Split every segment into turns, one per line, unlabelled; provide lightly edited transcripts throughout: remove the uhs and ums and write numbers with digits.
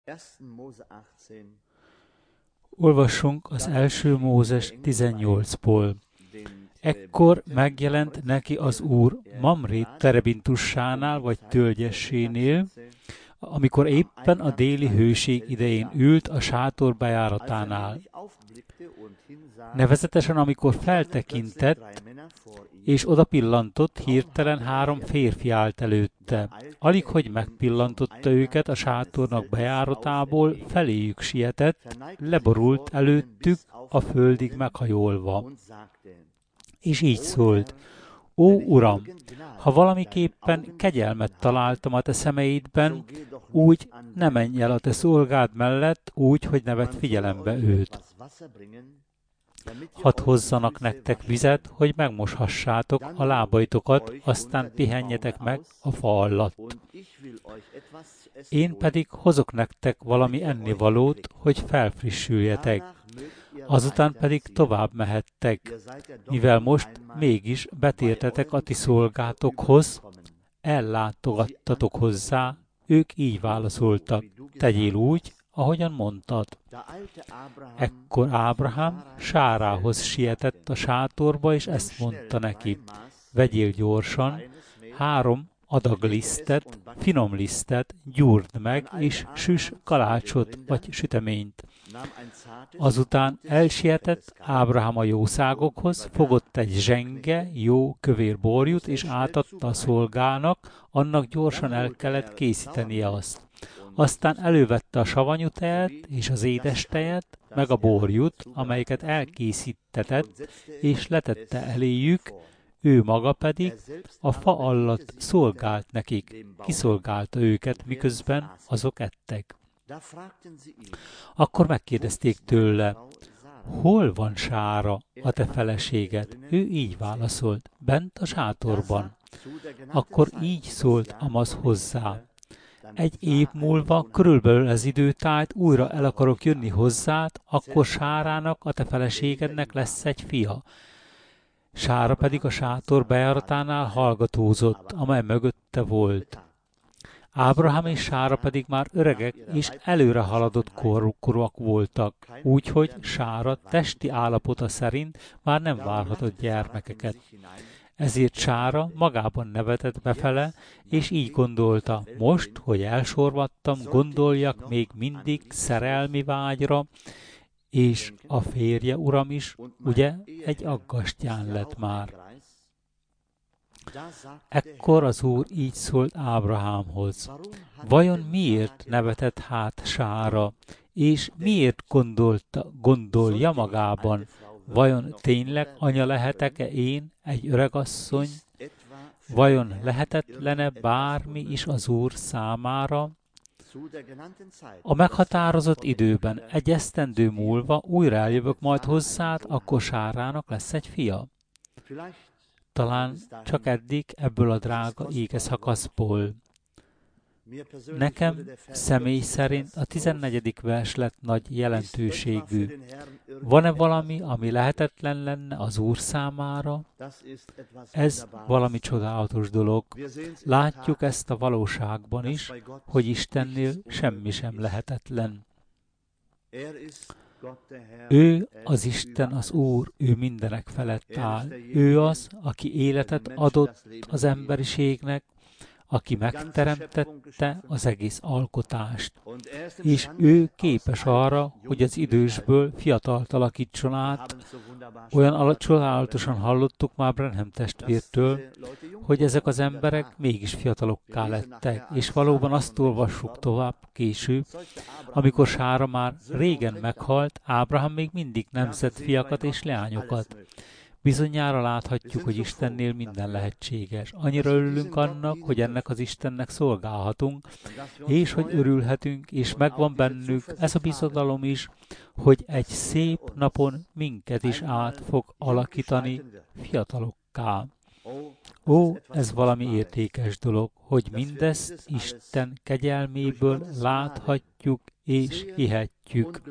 Olvassunk az első Mózes 18-ból. Ekkor megjelent neki az Úr Mamré terebintussánál vagy tölgyessénél, amikor éppen a déli hőség idején ült a sátor bejáratánál. Nevezetesen, amikor feltekintett, és oda pillantott, hirtelen 3 férfi állt előtte. Alig, hogy megpillantotta őket a sátornak bejáratából, feléjük sietett, leborult előttük a földig meghajolva. És így szólt: Ó, Uram, ha valamiképpen kegyelmet találtam a te szemeidben, úgy ne menj el a te szolgád mellett, úgy, hogy ne vedd figyelembe őt. Hadd hozzanak nektek vizet, hogy megmoshassátok a lábaitokat, aztán pihenjetek meg a fa alatt. Én pedig hozok nektek valami ennivalót, hogy felfrissüljetek. Azután pedig tovább mehettek, mivel most mégis betértetek a ti szolgátokhoz, ellátogattatok hozzá. Ők így válaszoltak: tegyél úgy, ahogyan mondtad. Ekkor Ábrahám Sárához sietett a sátorba, és ezt mondta neki: vegyél gyorsan 3 adag lisztet, finom lisztet, gyúrd meg, és süss kalácsot vagy süteményt. Azután elsietett Ábrahám a jószágokhoz, fogott egy zsenge, jó kövér borjút, és átadta a szolgának, annak gyorsan el kellett készítenie azt. Aztán elővette a savanyú tejet és az édes tejet, meg a borjút, amelyeket elkészítetett, és letette eléjük, ő maga pedig a fa alatt szolgált nekik, kiszolgálta őket, miközben azok ettek. Akkor megkérdezték tőle: hol van Sára, a te feleséged? Ő így válaszolt: bent a sátorban. Akkor így szólt Amaz hozzá: 1 év múlva, körülbelül az időtájt, újra el akarok jönni hozzád, akkor Sárának, a te feleségednek lesz egy fia. Sára pedig a sátor bejáratánál hallgatózott, amely mögötte volt. Ábrahám és Sára pedig már öregek és előre haladott korúak voltak, úgyhogy Sára testi állapota szerint már nem várhatott gyermekeket. Ezért Sára magában nevetett befele, és így gondolta: most, hogy elsorvadtam, gondoljak még mindig szerelmi vágyra, és a férje, uram is, ugye, egy aggastyán lett már. Ekkor az Úr így szólt Ábrahámhoz: vajon miért nevetett hát Sára, és miért gondolja magában: vajon tényleg anya lehetek-e én, egy öregasszony? Vajon lehetetlene bármi is az Úr számára? A meghatározott időben, 1 esztendő múlva újra eljövök majd hozzád, akkor Sárának lesz egy fia. Talán csak eddig ebből a drága égeszakaszból. Nekem személy szerint a 14. vers lett nagy jelentőségű. Van-e valami, ami lehetetlen lenne az Úr számára? Ez valami csodálatos dolog. Látjuk ezt a valóságban is, hogy Istennél semmi sem lehetetlen. Ő az Isten, az Úr, ő mindenek felett áll. Ő az, aki életet adott az emberiségnek, aki megteremtette az egész alkotást. És ő képes arra, hogy az idősből fiatalt alakítson át. Olyan csodálatosan hallottuk már Branham testvértől, hogy ezek az emberek mégis fiatalokká lettek, és valóban azt olvassuk tovább később, amikor Sára már régen meghalt, Ábrahám még mindig nemzett fiakat és leányokat. Bizonyára láthatjuk, hogy Istennél minden lehetséges. Annyira örülünk annak, hogy ennek az Istennek szolgálhatunk, és hogy örülhetünk, és megvan bennük ez a bizodalom is, hogy egy szép napon minket is át fog alakítani fiatalokká. Ó, ez valami értékes dolog, hogy mindezt Isten kegyelméből láthatjuk és hihetjük.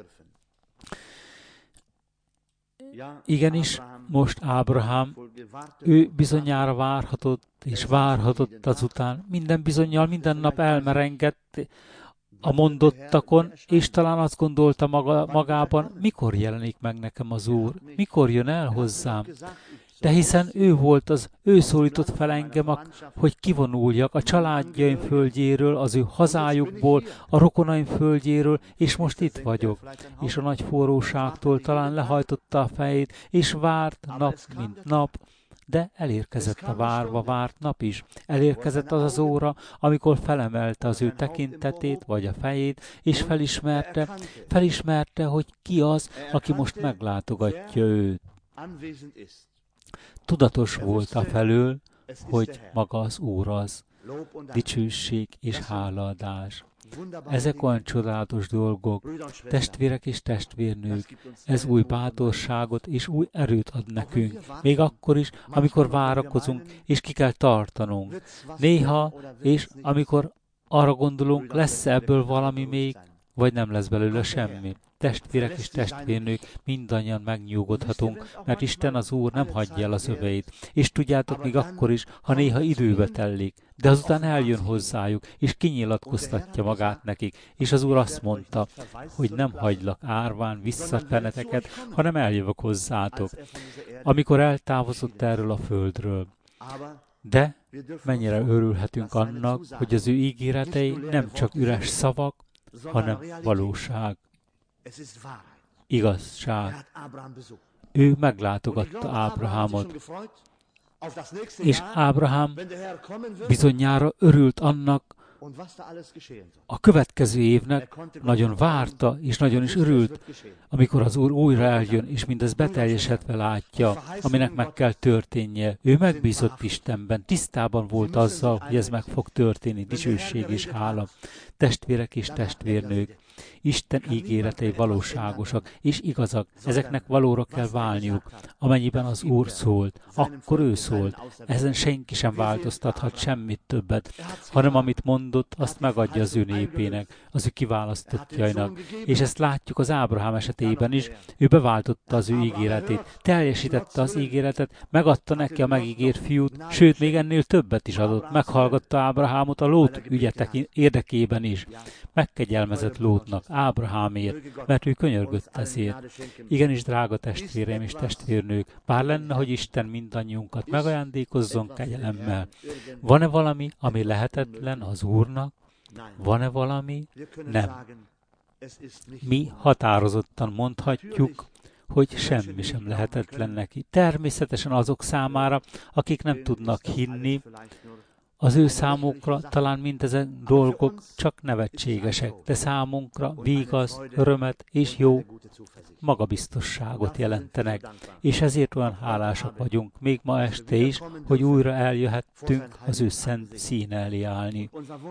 Igenis, most Ábrahám, ő bizonyára várhatott, és várhatott azután. Minden bizonnyal minden nap elmerengett, a mondottakon, és talán azt gondolta magában, mikor jelenik meg nekem az Úr, mikor jön el hozzám. De hiszen ő szólított fel engem, hogy kivonuljak a családjaim földjéről, az ő hazájukból, a rokonaim földjéről, és most itt vagyok. És a nagy forróságtól talán lehajtotta a fejét, és várt nap, mint nap, de elérkezett a várva várt nap is. Elérkezett az az óra, amikor felemelte az ő tekintetét, vagy a fejét, és felismerte, hogy ki az, aki most meglátogatja őt. Tudatos volt afelől, hogy maga az Úr az, dicsőség és hálaadás. Ezek olyan csodálatos dolgok, testvérek és testvérnők, ez új bátorságot és új erőt ad nekünk, még akkor is, amikor várakozunk, és ki kell tartanunk. Néha, és amikor arra gondolunk, lesz ebből valami még, vagy nem lesz belőle semmi. Testvérek és testvérnők, mindannyian megnyugodhatunk, mert Isten az Úr nem hagyja el az öveit. És tudjátok, még akkor is, ha néha időbe tellik, de azután eljön hozzájuk, és kinyilatkoztatja magát nekik. És az Úr azt mondta, hogy nem hagylak árván vissza benneteket, hanem eljövök hozzátok, amikor eltávozott erről a földről. De mennyire örülhetünk annak, hogy az ő ígéretei nem csak üres szavak, hanem valóság. Igazság. Ő meglátogatta Ábrahámot, és Ábrahám bizonyára örült annak, a következő évnek nagyon várta, és nagyon is örült, amikor az Úr újra eljön, és mindez beteljesedve látja, aminek meg kell történnie. Ő megbízott Istenben, tisztában volt azzal, hogy ez meg fog történni, dicsőség és hála. Testvérek és testvérnők, Isten ígéretei valóságosak és igazak, ezeknek valóra kell válniuk. Amennyiben az Úr szólt, akkor ő szólt. Ezen senki sem változtathat semmit többet, hanem amit mondott, azt megadja az ő népének, az ő kiválasztottjainak. És ezt látjuk az Ábrahám esetében is, ő beváltotta az ő ígéretét, teljesítette az ígéretet, megadta neki a megígért fiút, sőt, még ennél többet is adott. Meghallgatta Ábrahámot a Lót ügyetek érdekében is. Megkegyelmezett Lótnak, Ábrahámért, mert ő könyörgött ezért. Igenis, drága testvéreim és testvérnők, bár lenne, hogy Isten mindannyiunkat megajándékozzon kegyelemmel. Van-e valami, ami lehetetlen az Úrnak? Van-e valami? Nem. Mi határozottan mondhatjuk, hogy semmi sem lehetetlen neki. Természetesen azok számára, akik nem tudnak hinni, az ő számukra talán mindezen dolgok csak nevetségesek, de számunkra vigaszt, örömet és jó magabiztosságot jelentenek. És ezért olyan hálásak vagyunk, még ma este is, hogy újra eljöhettünk az ő szent színe elé állni.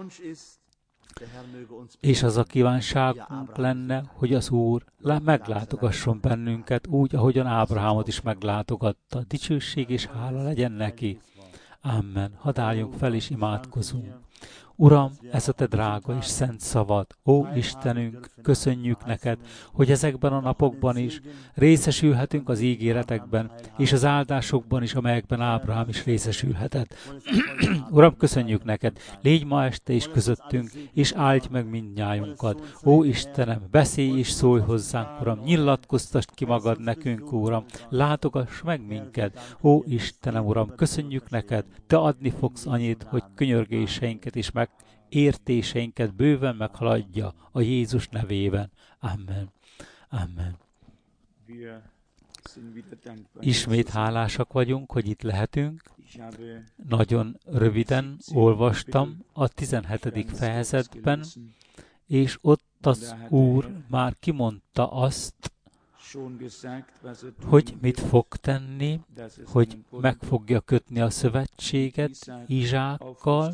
És az a kívánságunk lenne, hogy az Úr meglátogasson bennünket úgy, ahogyan Ábrahámot is meglátogatta. Dicsőség és hála legyen neki. Amen. Hadd álljunk fel és imádkozunk. Uram, ez a Te drága és szent szavad, ó Istenünk, köszönjük neked, hogy ezekben a napokban is részesülhetünk az ígéretekben, és az áldásokban is, amelyekben Ábrahám is részesülhetett. Uram, köszönjük neked, légy ma este is közöttünk, és áldj meg mindnyájunkat. Ó Istenem, beszélj és szólj hozzánk, Uram, nyilatkoztasd ki magad nekünk, Uram, látogass meg minket. Ó Istenem, Uram, köszönjük neked, Te adni fogsz annyit, hogy könyörgéseinket is meg értéseinket bőven meghaladja a Jézus nevében. Amen. Amen. Ismét hálásak vagyunk, hogy itt lehetünk. Nagyon röviden olvastam a 17. fejezetben, és ott az Úr már kimondta azt, hogy mit fog tenni, hogy meg fogja kötni a szövetséget Izsákkal,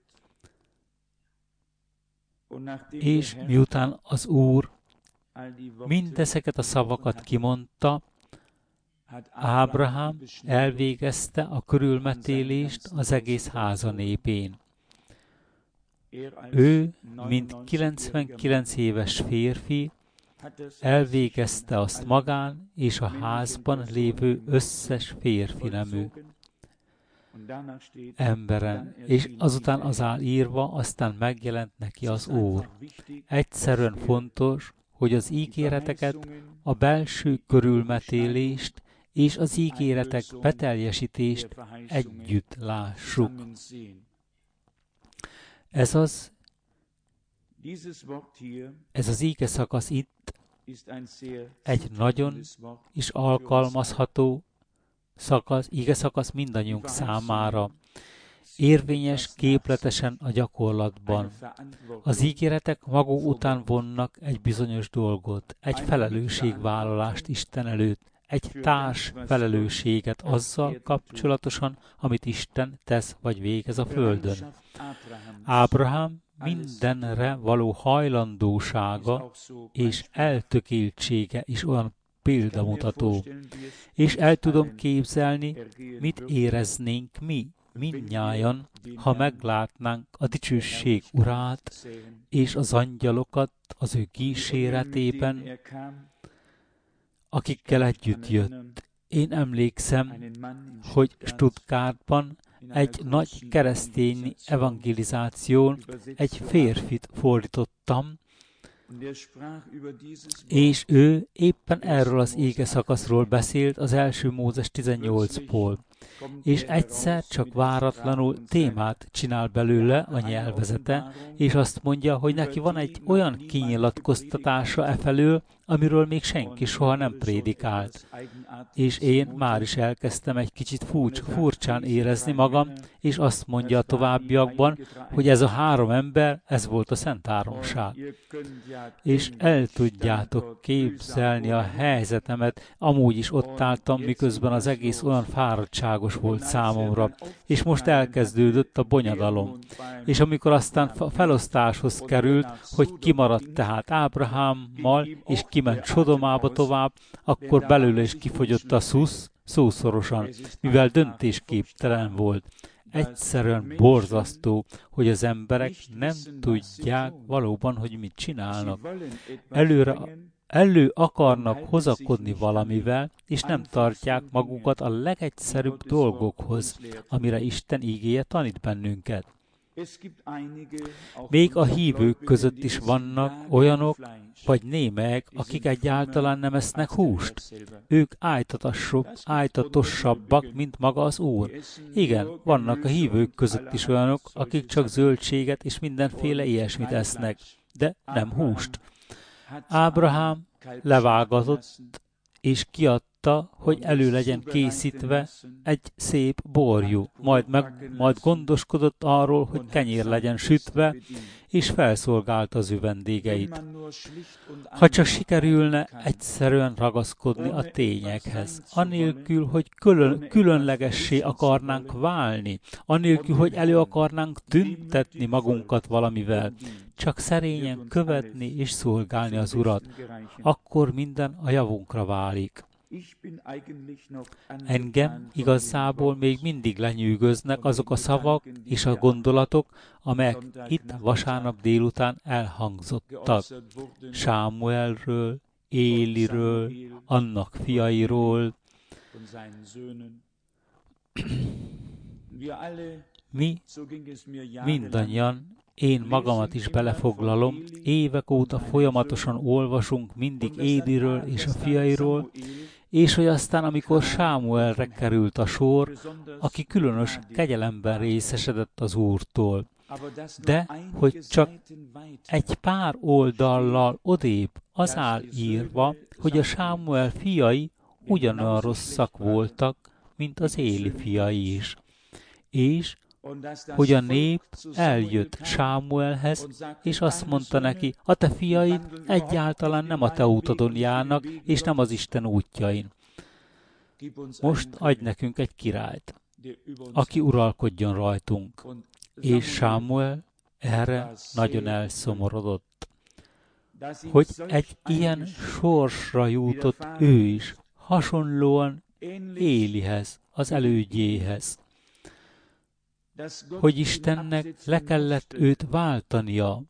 és miután az Úr mindezeket a szavakat kimondta, Ábrahám elvégezte a körülmetélést az egész háza népén. Ő, mint 99 éves férfi, elvégezte azt magán és a házban lévő összes férfi nemű. emberen, és azután az áll írva, aztán megjelent neki az Úr. Egyszerűen fontos, hogy az ígéreteket, a belső körülmetélést és az ígéretek beteljesítést együtt lássuk. Ez az íge szakasz itt egy nagyon is alkalmazható szakasz, íge szakasz mindannyiunk számára. Érvényes képletesen a gyakorlatban. Az ígéretek maguk után vonnak egy bizonyos dolgot, egy felelősségvállalást Isten előtt, egy társ felelősséget azzal kapcsolatosan, amit Isten tesz vagy végez a földön. Ábrahám mindenre való hajlandósága és eltökéltsége is olyan példamutató. És el tudom képzelni, mit éreznénk mi, mindnyájan, ha meglátnánk a dicsőség Urát és az angyalokat az ő kíséretében, akikkel együtt jött. Én emlékszem, hogy Stuttgartban egy nagy keresztény evangelizáción egy férfit fordítottam, és ő éppen erről az ége szakaszról beszélt az első Mózes 18-ból. És egyszer csak váratlanul témát csinál belőle a nyelvezete, és azt mondja, hogy neki van egy olyan kinyilatkoztatása efelől, amiről még senki soha nem prédikált. És én már is elkezdtem egy kicsit furcsán érezni magam, és azt mondja a továbbiakban, hogy ez a 3 ember, ez volt a Szent Háromság. És el tudjátok képzelni a helyzetemet, amúgy is ott álltam, miközben az egész olyan fáradtságos volt számomra, és most elkezdődött a bonyodalom. És amikor aztán a felosztáshoz került, hogy kimaradt tehát Ábrahámmal, és kiment Sodomába tovább, akkor belőle is kifogyott a szusz, szószorosan, mivel döntésképtelen volt. Egyszerűen borzasztó, hogy az emberek nem tudják valóban, hogy mit csinálnak. Elő akarnak hozakodni valamivel, és nem tartják magukat a legegyszerűbb dolgokhoz, amire Isten igéje tanít bennünket. Még a hívők között is vannak olyanok, vagy némelyek, akik egyáltalán nem esznek húst. Ők ájtatosabbak, mint maga az Úr. Igen, vannak a hívők között is olyanok, akik csak zöldséget és mindenféle ilyesmit esznek, de nem húst. Ábrahám levágatott és kiadta, hogy elő legyen készítve egy szép borjú, majd gondoskodott arról, hogy kenyér legyen sütve, és felszolgálta az ő vendégeit. Ha csak sikerülne egyszerűen ragaszkodni a tényekhez, anélkül, hogy különlegessé akarnánk válni, anélkül, hogy elő akarnánk tüntetni magunkat valamivel, csak szerényen követni és szolgálni az Urat, akkor minden a javunkra válik. Engem igazából még mindig lenyűgöznek azok a szavak és a gondolatok, amelyek itt vasárnap délután elhangzottak. Sámuelről, Éliről, annak fiairól. Mi mindannyian, én magamat is belefoglalom, évek óta folyamatosan olvasunk mindig Éliről és a fiairól, és hogy aztán, amikor Sámuelre került a sor, aki különös kegyelemben részesedett az Úrtól. De, hogy csak egy pár oldallal odébb az áll írva, hogy a Sámuel fiai ugyanolyan rosszak voltak, mint az Éli fiai is. És hogy a nép eljött Sámuelhez, és azt mondta neki, a te fiaid egyáltalán nem a te útadon járnak, és nem az Isten útjain. Most adj nekünk egy királyt, aki uralkodjon rajtunk. És Sámuel erre nagyon elszomorodott, hogy egy ilyen sorsra jutott ő is, hasonlóan Élihez, az elődjéhez, hogy Istennek le kellett őt váltania,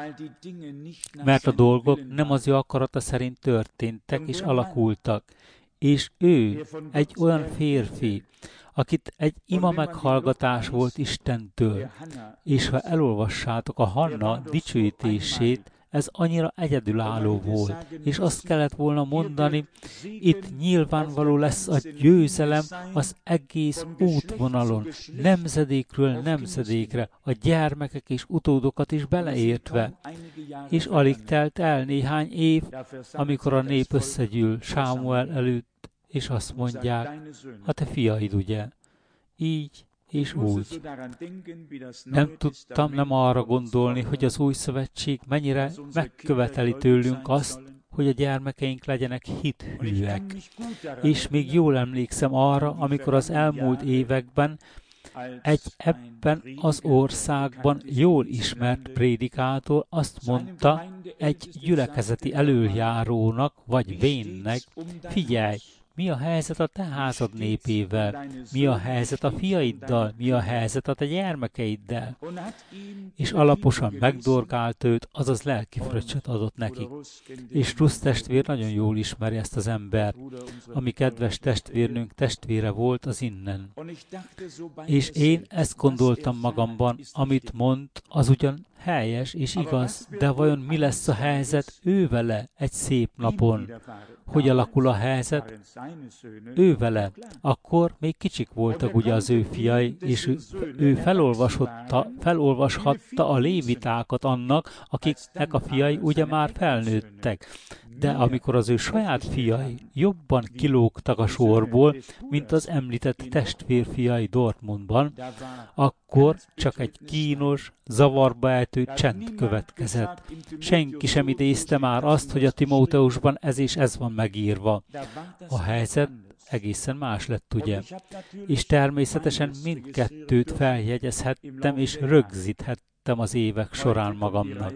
mert a dolgok nem az ő akarata szerint történtek és alakultak, És ő egy olyan férfi, akit egy ima meghallgatás volt Istentől, és ha elolvassátok a Hanna dicsőítését, ez annyira egyedülálló volt, és azt kellett volna mondani, itt nyilvánvaló lesz a győzelem az egész útvonalon, nemzedékről nemzedékre, a gyermekek és utódokat is beleértve. És alig telt el néhány év, amikor a nép összegyűl Sámuel előtt, és azt mondják, a te fiaid, ugye? Így és úgy. Nem tudtam nem arra gondolni, hogy az új szövetség mennyire megköveteli tőlünk azt, hogy a gyermekeink legyenek hithűek. És még jól emlékszem arra, amikor az elmúlt években egy ebben az országban jól ismert prédikátor azt mondta egy gyülekezeti elöljárónak vagy vénnek, figyelj, mi a helyzet a te házad népével? Mi a helyzet a fiaiddal? Mi a helyzet a te gyermekeiddel? És alaposan megdorgált őt, azaz lelki fröccsöt adott nekik. És Rusz testvér nagyon jól ismeri ezt az embert, ami kedves testvérnünk testvére volt az innen. És én ezt gondoltam magamban, amit mond, az ugyan helyes és igaz, de vajon mi lesz a helyzet ő vele egy szép napon? Hogy alakul a helyzet? Ő vele. Akkor még kicsik voltak ugye az ő fiai, és ő felolvashatta a lévitákat annak, akiknek a fiai ugye már felnőttek. De amikor az ő saját fiai jobban kilógtak a sorból, mint az említett testvérfiai Dortmundban, akkor csak egy kínos, zavarba ejtő csend következett. Senki sem idézte már azt, hogy a Timóteusban ez és ez van megírva. A helyzet egészen más lett, ugye? És természetesen mindkettőt feljegyezhettem és rögzíthettem az évek során magamnak.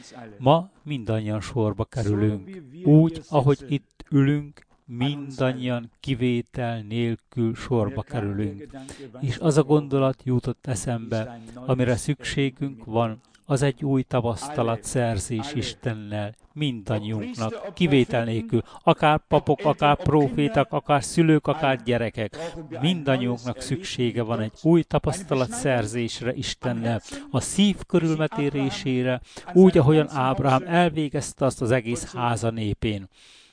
Ma mindannyian sorba kerülünk. Úgy, ahogy itt ülünk, mindannyian kivétel nélkül sorba kerülünk. És az a gondolat jutott eszembe, amire szükségünk van, az egy új tapasztalatszerzés Istennel, mindannyiunknak, kivétel nélkül, akár papok, akár prófétak, akár szülők, akár gyerekek. Mindannyiunknak szüksége van egy új tapasztalatszerzésre Istennel, a szív körülmetérésére, úgy, ahogyan Ábrahám elvégezte azt az egész háza népén.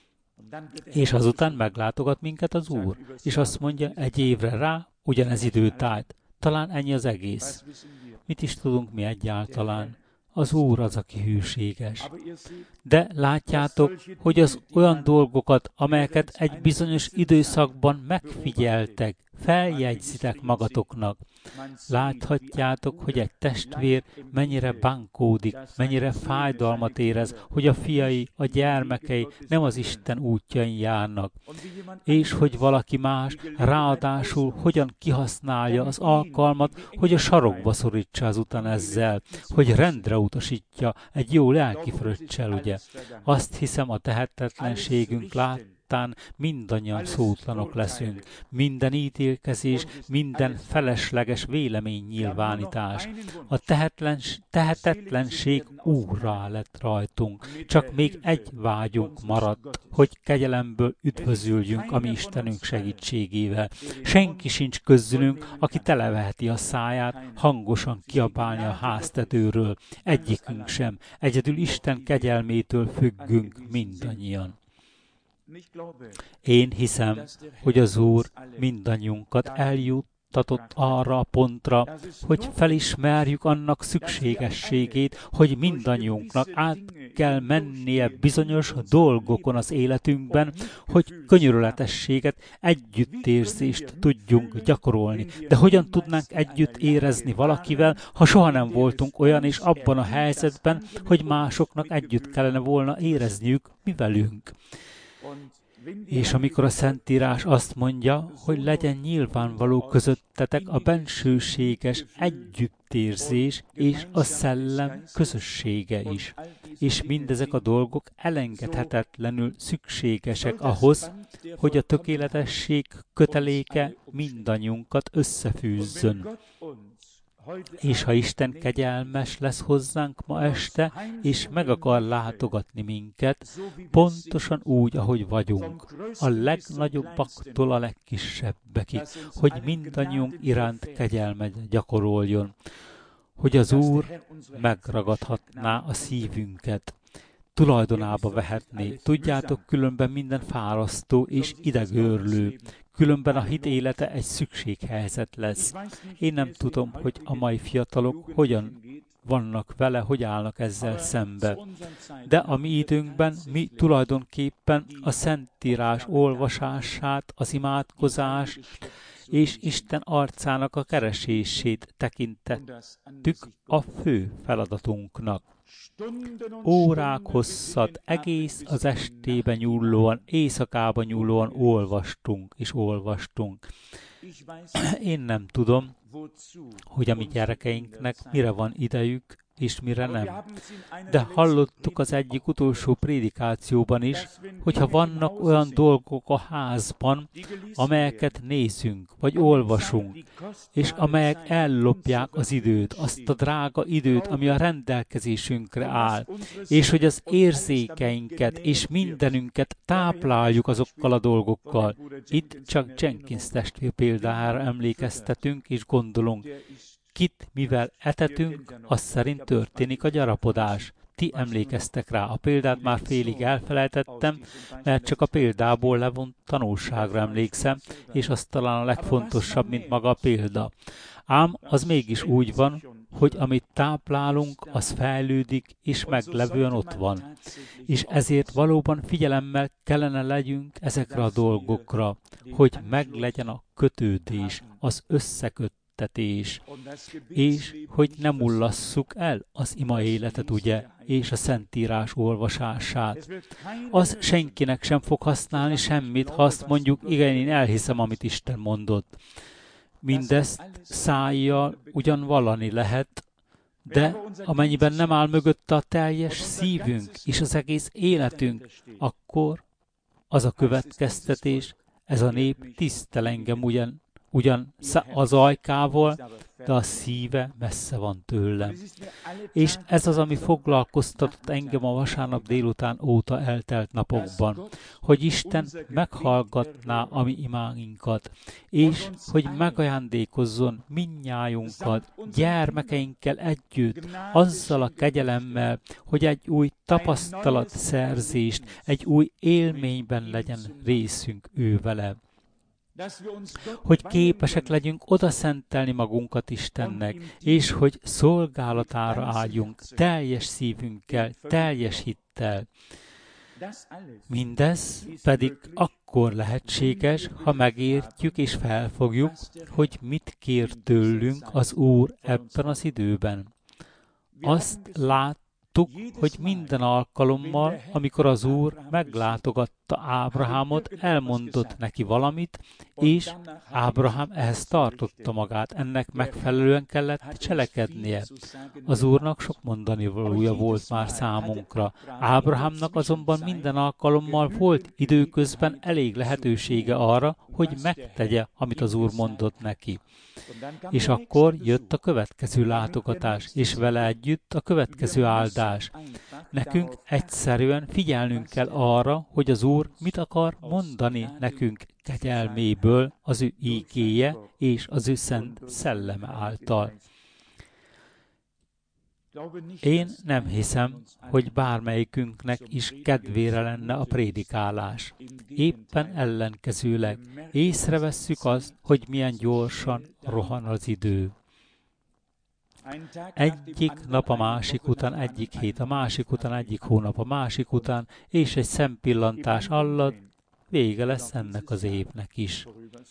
És azután meglátogat minket az Úr, és azt mondja, egy évre rá, ugyanez időt állt. Talán ennyi az egész. Mit is tudunk mi egyáltalán? Az Úr az, aki hűséges. De látjátok, hogy az olyan dolgokat, amelyeket egy bizonyos időszakban megfigyeltek, feljegyzitek magatoknak. Láthatjátok, hogy egy testvér mennyire bánkódik, mennyire fájdalmat érez, hogy a fiai, a gyermekei nem az Isten útjain járnak. És hogy valaki más ráadásul hogyan kihasználja az alkalmat, hogy a sarokba szorítsa azután ezzel, hogy rendre utasítja egy jó lelki fröccsel, ugye. Azt hiszem, a tehetetlenségünk láttán mindannyian szótlanok leszünk. Minden ítélkezés, minden felesleges véleménynyilvánítás. A tehetetlenség úrrá lett rajtunk. Csak még egy vágyunk maradt, hogy kegyelemből üdvözüljünk a mi Istenünk segítségével. Senki sincs közülünk, aki televeheti a száját, hangosan kiabálni a háztetőről. Egyikünk sem. Egyedül Isten kegyelmétől függünk mindannyian. Én hiszem, hogy az Úr mindannyiunkat eljuttatott arra a pontra, hogy felismerjük annak szükségességét, hogy mindannyiunknak át kell mennie bizonyos dolgokon az életünkben, hogy könyörületességet, együttérzést tudjunk gyakorolni. De hogyan tudnánk együtt érezni valakivel, ha soha nem voltunk olyan és abban a helyzetben, hogy másoknak együtt kellene volna érezniük mi velünk? És amikor a Szentírás azt mondja, hogy legyen nyilvánvaló közöttetek a bensőséges együttérzés és a szellem közössége is. És mindezek a dolgok elengedhetetlenül szükségesek ahhoz, hogy a tökéletesség köteléke mindannyiunkat összefűzzön. És ha Isten kegyelmes lesz hozzánk ma este, és meg akar látogatni minket, pontosan úgy, ahogy vagyunk, a legnagyobbaktól a legkisebbekig, hogy mindannyiunk iránt kegyelmet gyakoroljon, hogy az Úr megragadhatná a szívünket, tulajdonába vehetné. Tudjátok, különben minden fárasztó és idegőrlő, különben a hit élete egy szükséghelyzet lesz. Én nem tudom, hogy a mai fiatalok hogyan vannak vele, hogy állnak ezzel szembe. De a mi időnkben mi tulajdonképpen a Szentírás olvasását, az imádkozás és Isten arcának a keresését tekintettük a fő feladatunknak. Órák hosszat, egész az estébe nyúlóan, éjszakába nyúlóan olvastunk. Én nem tudom, hogy a mi gyerekeinknek mire van idejük, és mire nem. De hallottuk az egyik utolsó prédikációban is, hogyha vannak olyan dolgok a házban, amelyeket nézünk, vagy olvasunk, és amelyek ellopják az időt, azt a drága időt, ami a rendelkezésünkre áll, és hogy az érzékeinket és mindenünket tápláljuk azokkal a dolgokkal. Itt csak Jenkins testvér példára emlékeztetünk, és gondolunk, kit mivel etetünk, az szerint történik a gyarapodás. Ti emlékeztek rá, a példát már félig elfelejtettem, mert csak a példából levont tanulságra emlékszem, és az talán a legfontosabb, mint maga a példa. Ám az mégis úgy van, hogy amit táplálunk, az fejlődik, és meglevően ott van. És ezért valóban figyelemmel kellene legyünk ezekre a dolgokra, hogy meglegyen a kötődés, az összeköttetés, és hogy ne mullasszuk el az ima életet, ugye, és a Szentírás olvasását. Az senkinek sem fog használni semmit, ha azt mondjuk, igen, én elhiszem, amit Isten mondott. Mindezt szájjal ugyan vallani lehet, de amennyiben nem áll mögötte a teljes szívünk és az egész életünk, akkor az a következtetés, ez a nép tisztel engem ugyan az ajkával, de a szíve messze van tőlem. És ez az, ami foglalkoztatott engem a vasárnap délután óta eltelt napokban, hogy Isten meghallgatná a mi imáinkat, és hogy megajándékozzon mindnyájunkat, gyermekeinkkel együtt, azzal a kegyelemmel, hogy egy új tapasztalatszerzést, egy új élményben legyen részünk ő vele. Hogy képesek legyünk oda szentelni magunkat Istennek, és hogy szolgálatára álljunk teljes szívünkkel, teljes hittel. Mindez pedig akkor lehetséges, ha megértjük és felfogjuk, hogy mit kér tőlünk az Úr ebben az időben. Azt láttuk, hogy minden alkalommal, amikor az Úr meglátogatta Ábrahámot, elmondott neki valamit, és Ábrahám ehhez tartotta magát, ennek megfelelően kellett cselekednie. Az Úrnak sok mondani valója volt már számunkra. Ábrahámnak azonban minden alkalommal volt időközben elég lehetősége arra, hogy megtegye, amit az Úr mondott neki. És akkor jött a következő látogatás, és vele együtt a következő áldás. Nekünk egyszerűen figyelnünk kell arra, hogy az Úr mit akar mondani nekünk kegyelméből, az ő ígéje és az ő szent szelleme által. Én nem hiszem, hogy bármelyikünknek is kedvére lenne a prédikálás. Éppen ellenkezőleg észrevesszük azt, hogy milyen gyorsan rohan az idő. Egyik nap a másik után, egyik hét a másik után, egyik hónap a másik után, és egy szempillantás alatt vége lesz ennek az évnek is.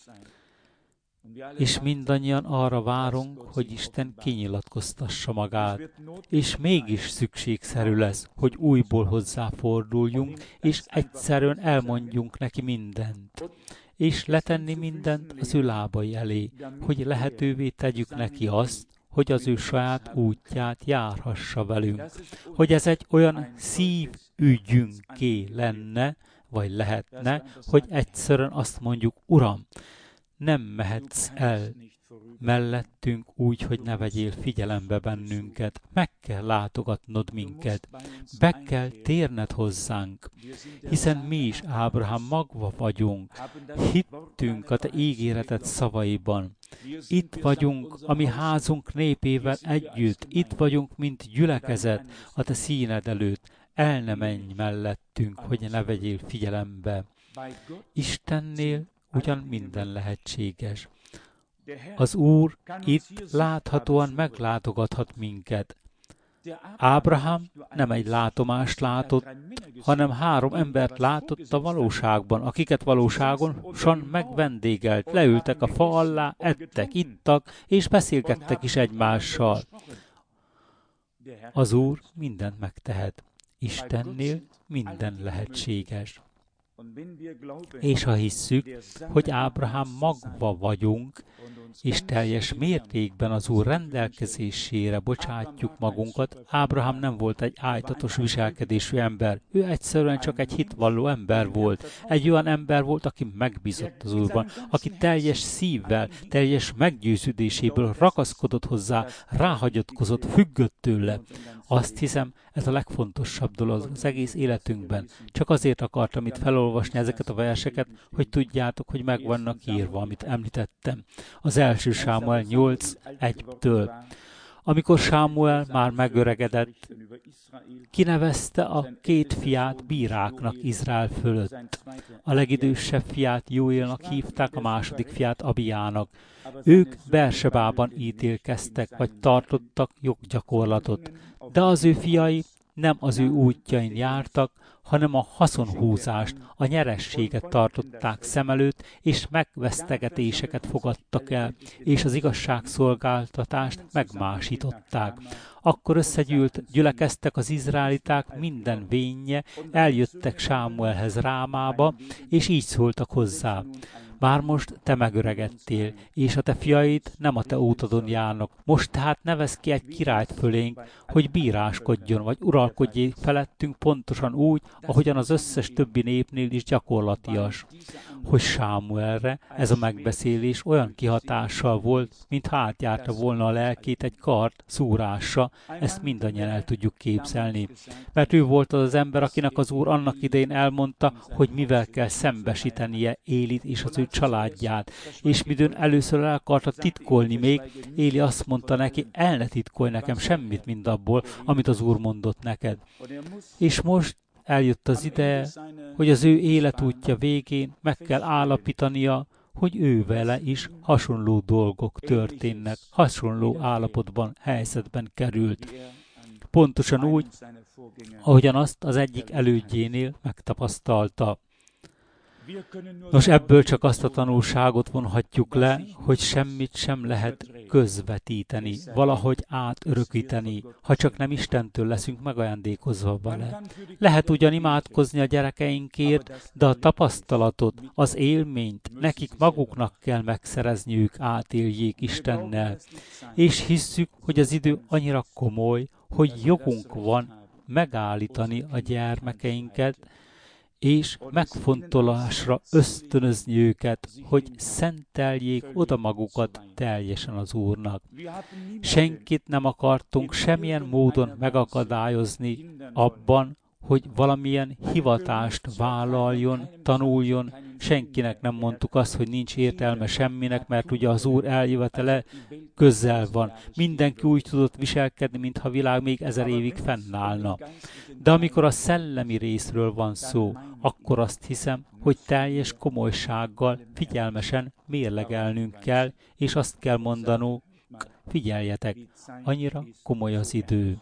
És mindannyian arra várunk, hogy Isten kinyilatkoztassa magát, és mégis szükségszerű lesz, hogy újból hozzáforduljunk, és egyszerűen elmondjunk neki mindent, és letenni mindent az ő lábai elé, hogy lehetővé tegyük neki azt, hogy az ő saját útját járhassa velünk, hogy ez egy olyan szívügyünké lenne, vagy lehetne, hogy egyszerűen azt mondjuk, Uram, nem mehetsz el mellettünk úgy, hogy ne vegyél figyelembe bennünket. Meg kell látogatnod minket. Be kell térned hozzánk, hiszen mi is Ábrahám magva vagyunk. Hittünk a te ígéreted szavaiban. Itt vagyunk a mi házunk népével együtt. Itt vagyunk, mint gyülekezet a te színed előtt. El ne menj mellettünk, hogy ne vegyél figyelembe. Istennél ugyan minden lehetséges. Az Úr itt láthatóan meglátogathat minket. Ábrahám nem egy látomást látott, hanem 3 embert látott a valóságban, akiket valóságosan megvendégelt. Leültek a fa alá, ettek, ittak, és beszélgettek is egymással. Az Úr mindent megtehet. Istennél minden lehetséges. És ha hisszük, hogy Ábrahám magva vagyunk, és teljes mértékben az Úr rendelkezésére bocsátjuk magunkat, Ábrahám nem volt egy ájtatos viselkedésű ember. Ő egyszerűen csak egy hitvalló ember volt. Egy olyan ember volt, aki megbízott az Úrban, aki teljes szívvel, teljes meggyőződéséből ragaszkodott hozzá, ráhagyatkozott, függött tőle. Azt hiszem, ez a legfontosabb dolog az egész életünkben. Csak azért akartam itt felolvasni ezeket a verseket, hogy tudjátok, hogy meg vannak írva, amit említettem. Az első Sámuel 8:1-től. Amikor Sámuel már megöregedett, kinevezte a 2 fiát bíráknak Izrael fölött. A legidősebb fiát Jóélnak hívták, a második fiát Abiának. Ők Beersebában ítélkeztek, vagy tartottak joggyakorlatot, de az ő fiai nem az ő útjain jártak, hanem a haszonhúzást, a nyerességet tartották szem előtt, és megvesztegetéseket fogadtak el, és az igazságszolgáltatást megmásították. Akkor gyülekeztek az izraeliták minden vénje, eljöttek Sámuelhez Rámába, és így szóltak hozzá. Már most te megöregedtél, és a te fiaid nem a te útodon járnak. Most tehát nevezd ki egy királyt fölénk, hogy bíráskodjon, vagy uralkodjék felettünk pontosan úgy, ahogyan az összes többi népnél is gyakorlatias. Hogy Sámuelre ez a megbeszélés olyan kihatással volt, mintha átjárta volna a lelkét egy kard szúrása, ezt mindannyian el tudjuk képzelni. Mert ő volt az ember, akinek az Úr annak idején elmondta, hogy mivel kell szembesítenie Élit és az ő családját, és midőn először el akarta titkolni még, Éli azt mondta neki, el ne titkolj nekem semmit mindabból, amit az Úr mondott neked. És most eljött az ideje, hogy az ő életútja végén meg kell állapítania, hogy ő vele is hasonló dolgok történnek, hasonló állapotban, helyzetben került. Pontosan úgy, ahogyan azt az egyik elődjénél megtapasztalta. Nos, ebből csak azt a tanulságot vonhatjuk le, hogy semmit sem lehet közvetíteni, valahogy átörökíteni, ha csak nem Istentől leszünk megajándékozva vele. Lehet ugyan imádkozni a gyerekeinkért, de a tapasztalatot, az élményt nekik maguknak kell megszerezniük, átéljék Istennel. És hisszük, hogy az idő annyira komoly, hogy jogunk van megállítani a gyermekeinket, és megfontolásra ösztönözni őket, hogy szenteljék oda magukat teljesen az Úrnak. Senkit nem akartunk semmilyen módon megakadályozni abban, hogy valamilyen hivatást vállaljon, tanuljon. Senkinek nem mondtuk azt, hogy nincs értelme semminek, mert ugye az Úr eljövetele közel van. Mindenki úgy tudott viselkedni, mintha a világ még 1000 évig fennállna. De amikor a szellemi részről van szó, akkor azt hiszem, hogy teljes komolysággal, figyelmesen mérlegelnünk kell, és azt kell mondanunk, figyeljetek, annyira komoly az idő.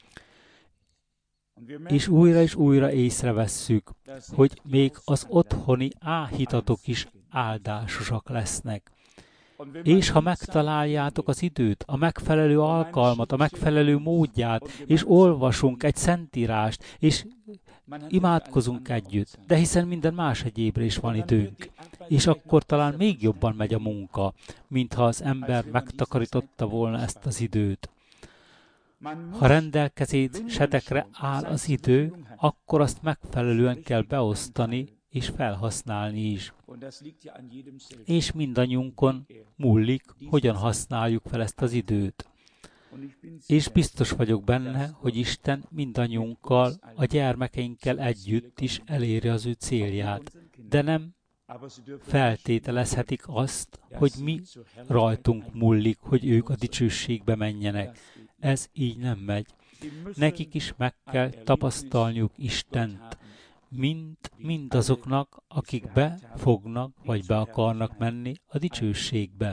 És újra észrevesszük, hogy még az otthoni áhítatok is áldásosak lesznek. És ha megtaláljátok az időt, a megfelelő alkalmat, a megfelelő módját, és olvasunk egy szentírást, és imádkozunk együtt, de hiszen minden más egyébre is van időnk. És akkor talán még jobban megy a munka, mintha az ember megtakarította volna ezt az időt. Ha rendelkezésekre áll az idő, akkor azt megfelelően kell beosztani, és felhasználni is. És mindannyiunkon múlik, hogyan használjuk fel ezt az időt. És biztos vagyok benne, hogy Isten mindannyiunkkal, a gyermekeinkkel együtt is eléri az ő célját, de nem feltételezhetik azt, hogy mi rajtunk múlik, hogy ők a dicsőségbe menjenek. Ez így nem megy. Nekik is meg kell tapasztalniuk Istent, mindazoknak, akik befognak, vagy be akarnak menni a dicsőségbe.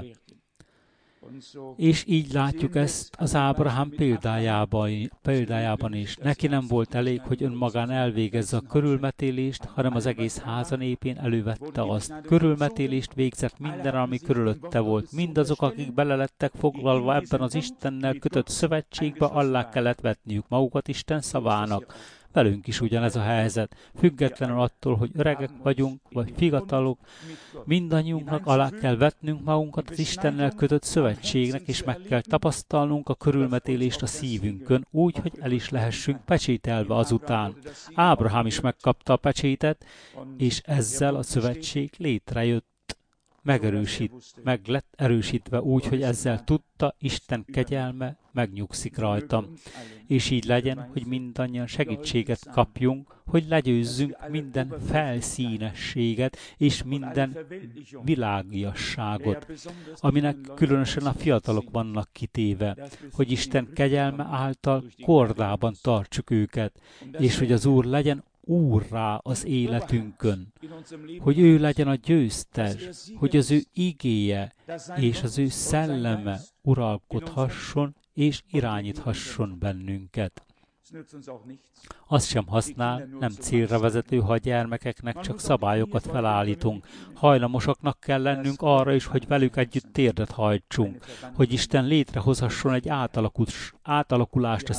És így látjuk ezt az Ábrahám példájában is. Neki nem volt elég, hogy önmagán elvégezze a körülmetélést, hanem az egész háza népén elővette azt. Körülmetélést végzett minden, ami körülötte volt. Mindazok, akik bele lettek foglalva ebben az Istennel kötött szövetségbe, alá kellett vetniük magukat Isten szavának. Velünk is ugyanez a helyzet. Függetlenül attól, hogy öregek vagyunk, vagy fiatalok, mindannyiunknak alá kell vetnünk magunkat az Istennel kötött szövetségnek, és meg kell tapasztalnunk a körülmetélést a szívünkön, úgy, hogy el is lehessünk pecsételve azután. Ábrahám is megkapta a pecsétet, és ezzel a szövetség létrejött. Meg lett erősítve úgy, hogy ezzel tudta, Isten kegyelme megnyugszik rajtam. És így legyen, hogy mindannyian segítséget kapjunk, hogy legyőzzünk minden felszínességet és minden világiasságot, aminek különösen a fiatalok vannak kitéve, hogy Isten kegyelme által kordában tartsuk őket, és hogy az Úr legyen Úrrá az életünkön, hogy ő legyen a győztes, hogy az ő igéje és az ő szelleme uralkodhasson és irányíthasson bennünket. Az sem használ, nem célra vezető, ha a gyermekeknek csak szabályokat felállítunk. Hajlamosaknak kell lennünk arra is, hogy velük együtt térdet hajtsunk, hogy Isten létrehozhasson egy átalakulást a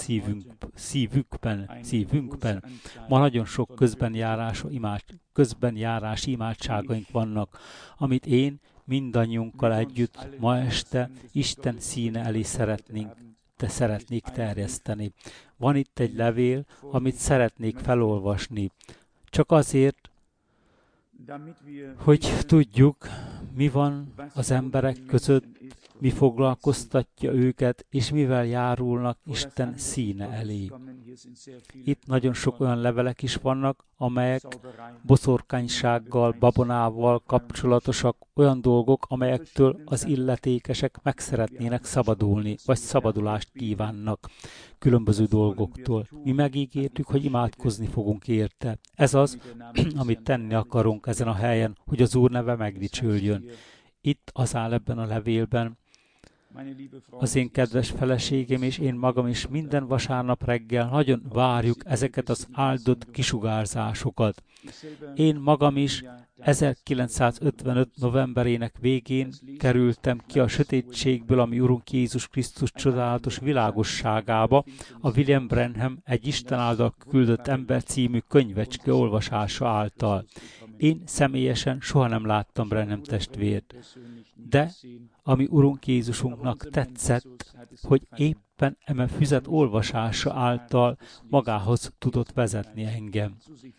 szívünkben. Ma nagyon sok közbenjárási imádságaink vannak, amit én mindannyiunkkal együtt ma este Isten színe elé szeretnék terjeszteni. Van itt egy levél, amit szeretnék felolvasni. Csak azért, hogy tudjuk, mi van az emberek között, mi foglalkoztatja őket, és mivel járulnak Isten színe elé. Itt nagyon sok olyan levelek is vannak, amelyek boszorkánysággal, babonával kapcsolatosak, olyan dolgok, amelyektől az illetékesek meg szeretnének szabadulni, vagy szabadulást kívánnak különböző dolgoktól. Mi megígértük, hogy imádkozni fogunk érte. Ez az, amit tenni akarunk ezen a helyen, hogy az Úr neve megdicsüljön. Itt az áll ebben a levélben. Az én kedves feleségem és én magam is minden vasárnap reggel nagyon várjuk ezeket az áldott kisugárzásokat. Én magam is 1955. novemberének végén kerültem ki a sötétségből, ami Urunk Jézus Krisztus csodálatos világosságába, a William Branham egy Isten által küldött ember című könyvecske olvasása által. Én személyesen soha nem láttam Branham testvért, de ami Urunk Jézusunknak tetszett, hogy éppen eme füzet olvasása által magához tudott vezetni engem.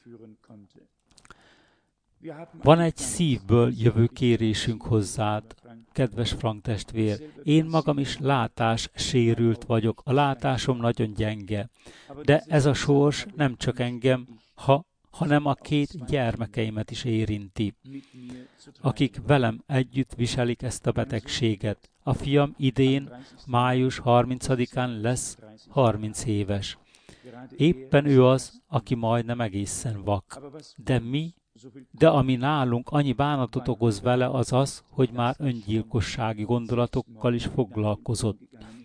Van egy szívből jövő kérésünk hozzád, kedves Frank testvér. Én magam is látássérült vagyok, a látásom nagyon gyenge. De ez a sors nem csak engem, hanem a 2 gyermekeimet is érinti, akik velem együtt viselik ezt a betegséget. A fiam idén, május 30-án lesz 30 éves. Éppen ő az, aki majdnem egészen vak. De ami nálunk annyi bánatot okoz vele, az az, hogy már öngyilkossági gondolatokkal is foglalkozott.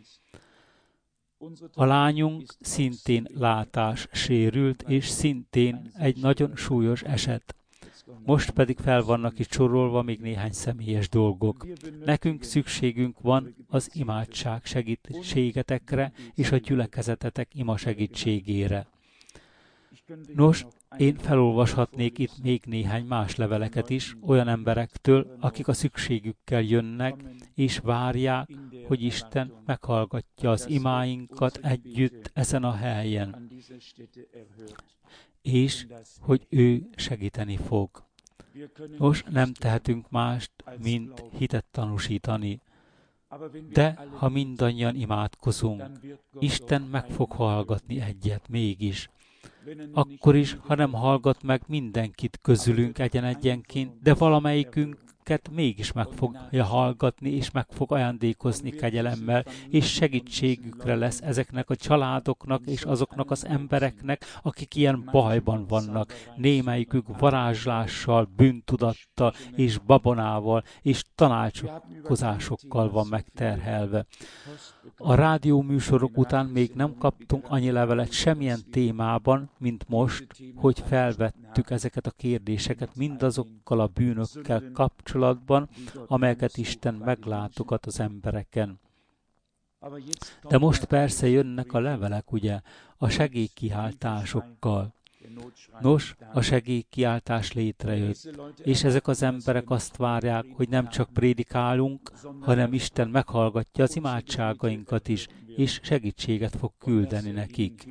A lányunk szintén látássérült, és szintén egy nagyon súlyos eset. Most pedig fel vannak itt sorolva még néhány személyes dolgok. Nekünk szükségünk van az imádság segítségetekre és a gyülekezetetek ima segítségére. Nos, én felolvashatnék itt még néhány más leveleket is, olyan emberektől, akik a szükségükkel jönnek, és várják, hogy Isten meghallgatja az imáinkat együtt ezen a helyen, és hogy ő segíteni fog. Most nem tehetünk mást, mint hitet tanúsítani. De ha mindannyian imádkozunk, Isten meg fog hallgatni egyet mégis. Akkor is, ha nem hallgat meg mindenkit közülünk egyenként, de valamelyikünket mégis meg fogja hallgatni, és meg fog ajándékozni kegyelemmel, és segítségükre lesz ezeknek a családoknak, és azoknak az embereknek, akik ilyen bajban vannak. Némelyikük varázslással, bűntudattal, és babonával, és tanácskozásokkal van megterhelve. A rádióműsorok után még nem kaptunk annyi levelet semmilyen témában, mint most, hogy felvettük ezeket a kérdéseket mindazokkal a bűnökkel kapcsolatban, amelyeket Isten meglátogat az embereken. De most persze jönnek a levelek, ugye, a segélykiáltásokkal. Nos, a segélykiáltás létrejött, és ezek az emberek azt várják, hogy nem csak prédikálunk, hanem Isten meghallgatja az imádságainkat is, és segítséget fog küldeni nekik.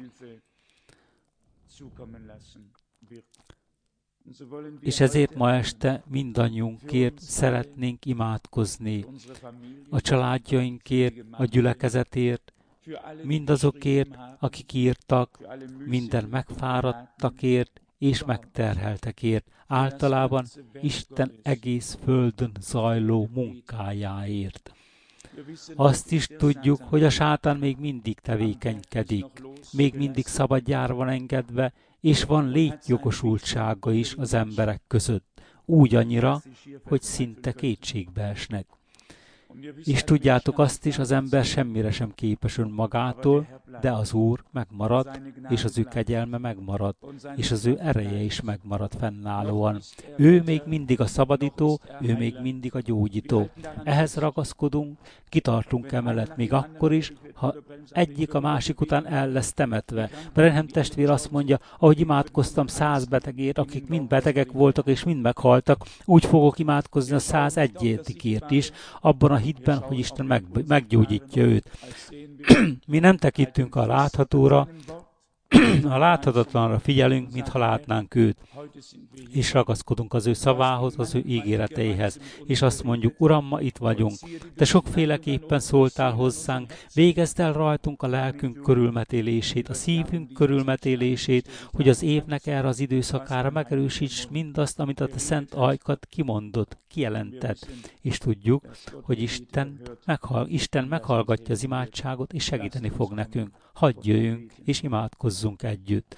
És ezért ma este mindannyiunkért szeretnénk imádkozni. A családjainkért, a gyülekezetért, mindazokért, akik írtak, minden megfáradtakért és megterheltekért, általában Isten egész földön zajló munkájáért. Azt is tudjuk, hogy a sátán még mindig tevékenykedik, még mindig szabadjára van engedve, és van létjogosultsága is az emberek között, úgy annyira, hogy szinte kétségbe esnek. És tudjátok azt is, az ember semmire sem képes önmagától, de az Úr megmarad, és az ő kegyelme megmarad, és az ő ereje is megmarad fennállóan. Ő még mindig a szabadító, ő még mindig a gyógyító. Ehhez ragaszkodunk, kitartunk emellett még akkor is, ha egyik a másik után el lesz temetve. Branham testvér azt mondja, ahogy imádkoztam 100 betegért, akik mind betegek voltak és mind meghaltak, úgy fogok imádkozni a 101-ért is, abban a hitben, hogy Isten meggyógyítja őt. Mi nem tekintünk a láthatóra, a láthatatlanra figyelünk, mintha látnánk őt, és ragaszkodunk az ő szavához, az ő ígéreteihez, és azt mondjuk, Uram, ma itt vagyunk. Te sokféleképpen szóltál hozzánk, végezd el rajtunk a lelkünk körülmetélését, a szívünk körülmetélését, hogy az évnek erre az időszakára megerősíts mindazt, amit a te szent ajkat kimondott, kijelentett. És tudjuk, hogy Isten meghallgatja az imádságot, és segíteni fog nekünk. Hadd jöjjünk, és imádkozzunk együtt.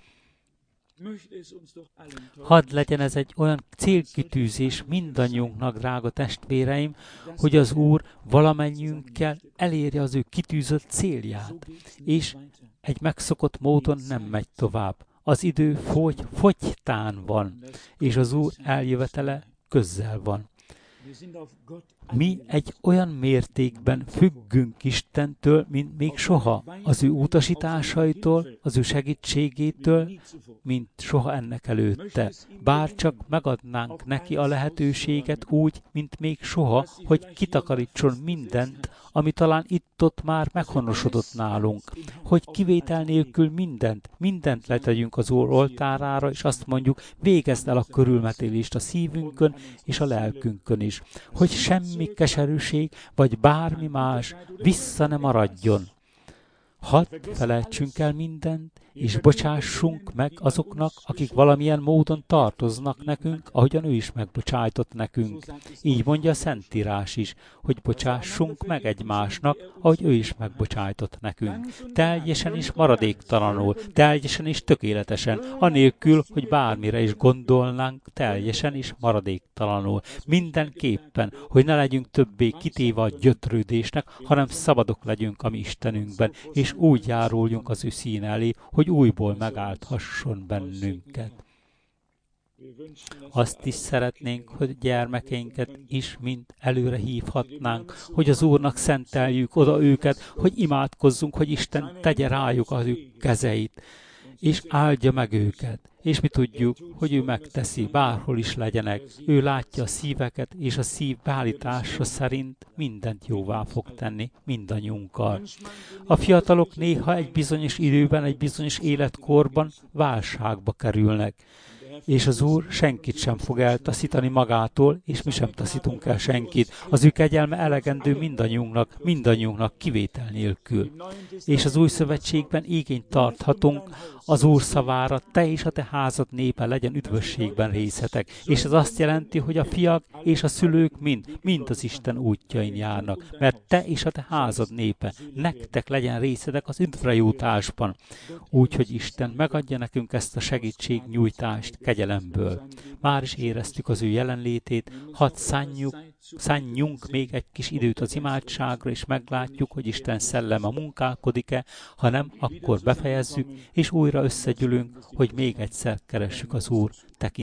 Hadd legyen ez egy olyan célkitűzés mindannyiunknak, drága testvéreim, hogy az Úr valamennyiünkkel elérje az ő kitűzött célját, és egy megszokott módon nem megy tovább. Az idő fogytán van, és az Úr eljövetele közel van. Mi egy olyan mértékben függünk Istentől, mint még soha, az ő utasításaitól, az ő segítségétől, mint soha ennek előtte. Bár csak megadnánk neki a lehetőséget úgy, mint még soha, hogy kitakarítson mindent, ami talán itt-ott már meghonosodott nálunk. Hogy kivétel nélkül mindent letegyünk az Úr oltárára, és azt mondjuk, végezd el a körülmetélést a szívünkön és a lelkünkön is. Hogy semmi keserűség, vagy bármi más vissza ne maradjon. Hadd felejtsünk el mindent, és bocsássunk meg azoknak, akik valamilyen módon tartoznak nekünk, ahogyan ő is megbocsájtott nekünk. Így mondja a Szentírás is, hogy bocsássunk meg egymásnak, ahogy ő is megbocsájtott nekünk. Teljesen és maradéktalanul, teljesen és tökéletesen, anélkül, hogy bármire is gondolnánk, teljesen és maradéktalanul. Mindenképpen, hogy ne legyünk többé kitéve a gyötrődésnek, hanem szabadok legyünk a mi Istenünkben, és úgy járuljunk az ő szín elé, hogy újból megállthasson bennünket. Azt is szeretnénk, hogy gyermekeinket is mind előre hívhatnánk, hogy az Úrnak szenteljük oda őket, hogy imádkozzunk, hogy Isten tegye rájuk az ő kezeit, és áldja meg őket. És mi tudjuk, hogy ő megteszi, bárhol is legyenek. Ő látja a szíveket, és a szív beállítása szerint mindent jóvá fog tenni mindannyiunkkal. A fiatalok néha egy bizonyos időben, egy bizonyos életkorban válságba kerülnek. és az Úr senkit sem fog eltaszítani magától, és mi sem taszítunk el senkit. Az ő kegyelme elegendő mindannyiunknak kivétel nélkül. És az új szövetségben igényt tarthatunk az Úr szavára, te és a te házad népe legyen üdvösségben részetek. És ez azt jelenti, hogy a fiak és a szülők mind az Isten útjain járnak, mert te és a te házad népe, nektek legyen részetek az üdvrejutásban. Úgyhogy Isten megadja nekünk ezt a segítségnyújtást kegyelemből. Már is éreztük az ő jelenlétét, hadd szánjunk még egy kis időt az imádságra, és meglátjuk, hogy Isten szelleme munkálkodik-e, ha nem, akkor befejezzük, és újra összegyűlünk, hogy még egyszer keressük az Úr